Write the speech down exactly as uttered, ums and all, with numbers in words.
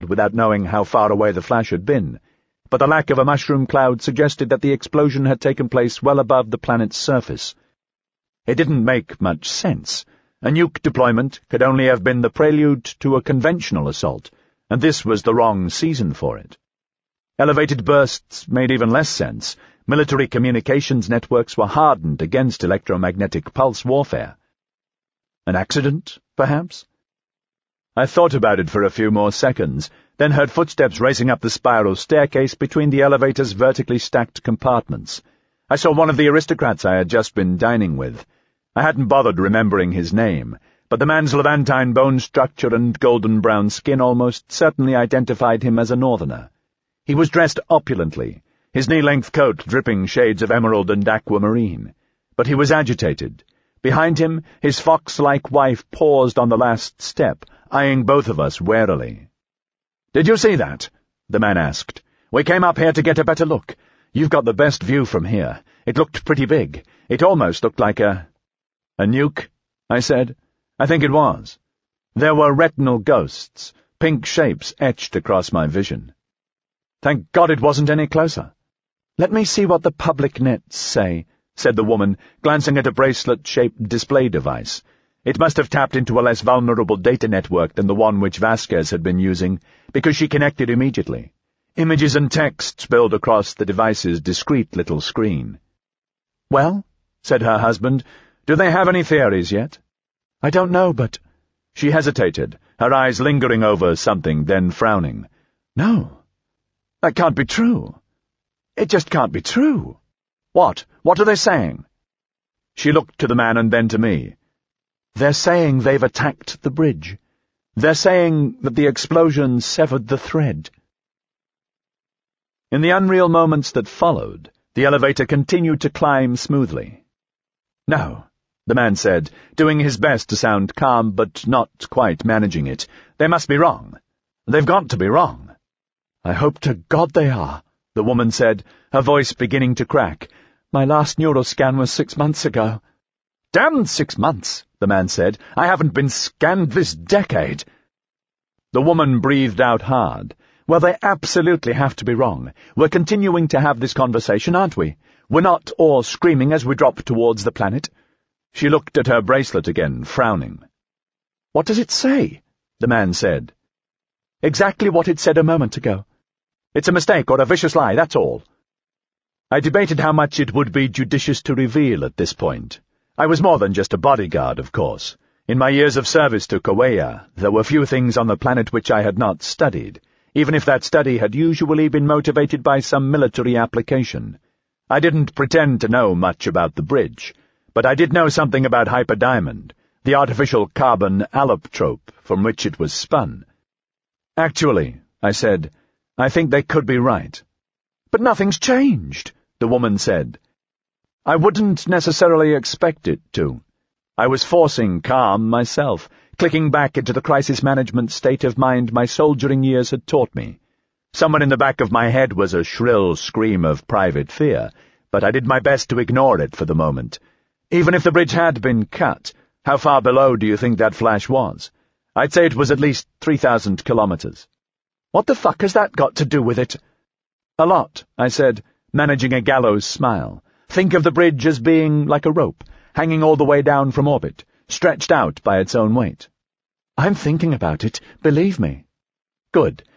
without knowing how far away the flash had been, but the lack of a mushroom cloud suggested that the explosion had taken place well above the planet's surface. It didn't make much sense. A nuke deployment could only have been the prelude to a conventional assault, and this was the wrong season for it. Elevated bursts made even less sense. Military communications networks were hardened against electromagnetic pulse warfare. An accident, perhaps? I thought about it for a few more seconds, then heard footsteps racing up the spiral staircase between the elevator's vertically stacked compartments. I saw one of the aristocrats I had just been dining with. I hadn't bothered remembering his name, but the man's Levantine bone structure and golden-brown skin almost certainly identified him as a northerner. He was dressed opulently, his knee-length coat dripping shades of emerald and aquamarine. But he was agitated. Behind him, his fox-like wife paused on the last step, eyeing both of us warily. "Did you see that?" the man asked. "We came up here to get a better look. You've got the best view from here. It looked pretty big. It almost looked like a—" "A nuke?" I said. I think it was. There were retinal ghosts, pink shapes etched across my vision. Thank God it wasn't any closer. "Let me see what the public nets say," said the woman, glancing at a bracelet-shaped display device. It must have tapped into a less vulnerable data network than the one which Vasquez had been using, because she connected immediately. Images and text spilled across the device's discreet little screen. "Well," said her husband, "do they have any theories yet?" "I don't know, but—" She hesitated, her eyes lingering over something, then frowning. "No, that can't be true. It just can't be true." "What? What are they saying?" She looked to the man and then to me. "They're saying they've attacked the bridge. They're saying that the explosion severed the thread." In the unreal moments that followed, the elevator continued to climb smoothly. "No," the man said, doing his best to sound calm but not quite managing it. "They must be wrong. They've got to be wrong." "I hope to God they are," the woman said, her voice beginning to crack. "My last neuroscan was six months ago." "Damn six months," the man said. "I haven't been scanned this decade." The woman breathed out hard. "Well, they absolutely have to be wrong. We're continuing to have this conversation, aren't we? We're not all screaming as we drop towards the planet." She looked at her bracelet again, frowning. "What does it say?" the man said. "Exactly what it said a moment ago. It's a mistake or a vicious lie, that's all." I debated how much it would be judicious to reveal at this point. I was more than just a bodyguard, of course. In my years of service to Kaweya, there were few things on the planet which I had not studied, even if that study had usually been motivated by some military application. I didn't pretend to know much about the bridge, but I did know something about hyperdiamond, the artificial carbon allotrope from which it was spun. "Actually," I said, "I think they could be right." "But nothing's changed," the woman said. I wouldn't necessarily expect it to. I was forcing calm myself, clicking back into the crisis management state of mind my soldiering years had taught me. Somewhere in the back of my head was a shrill scream of private fear, but I did my best to ignore it for the moment. Even if the bridge had been cut, how far below do you think that flash was? I'd say it was at least three thousand kilometers. "What the fuck has that got to do with it?" "A lot," I said, managing a gallows smile. "Think of the bridge as being like a rope, hanging all the way down from orbit, stretched out by its own weight." "I'm thinking about it, believe me." "Good.